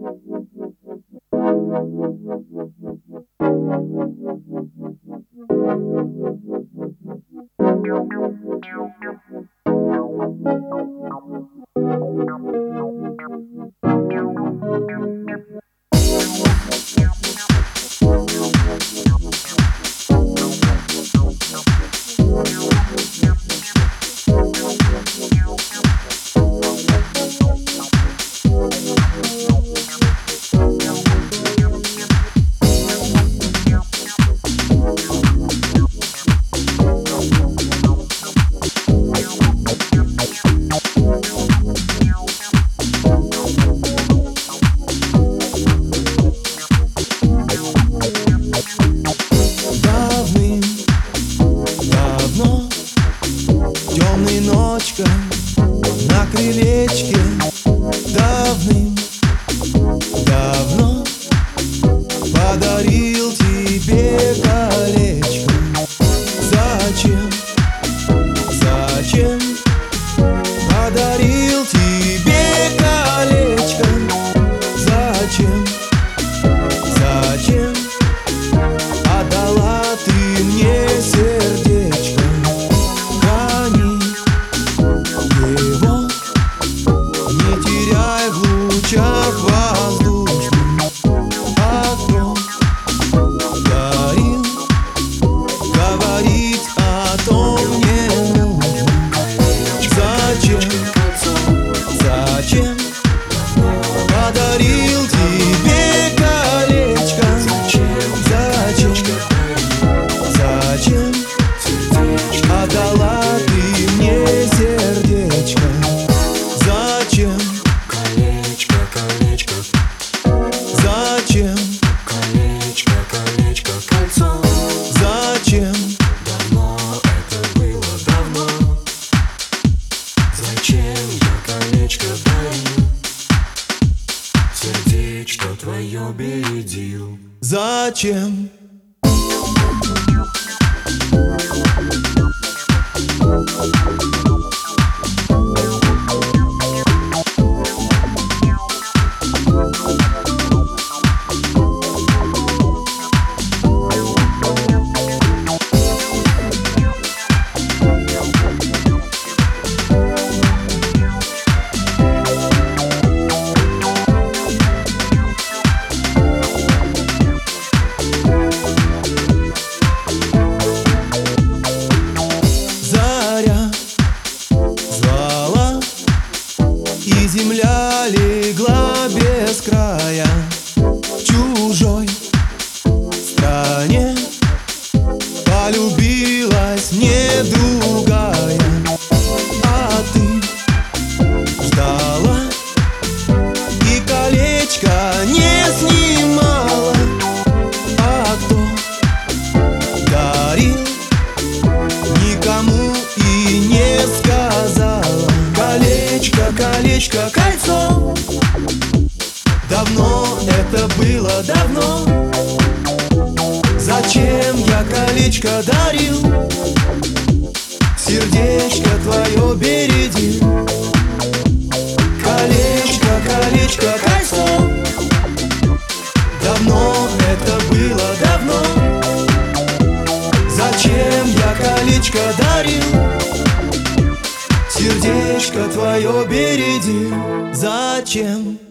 Темной ночка на крылечке давным-давно подарил тебе колечко. Зачем подарил тебе колечко? Зачем отдала ты мне сердечко? Воздушным, а кто дарил, говорить о том не нужно. Зачем подарил тебе колечко? Зачем отдала ты мне сердечко? Зачем? Зачем? Колечко, кольцо. Зачем? Давно это было, давно. Зачем я колечко дарил? Сердечко твое бередил. Зачем? И земля легла без края в чужой стране. Полюбилась мне другая, а ты ждала и колечко не снимала. А кто дарил, никому и не сказала. Колечко, кольцо. Давно это было, давно. Зачем я колечко дарил? Сердечко твое бередил. Колечко, кольцо. Давно это было, давно. Зачем я колечко дарил? Сердечко твое береди. Зачем?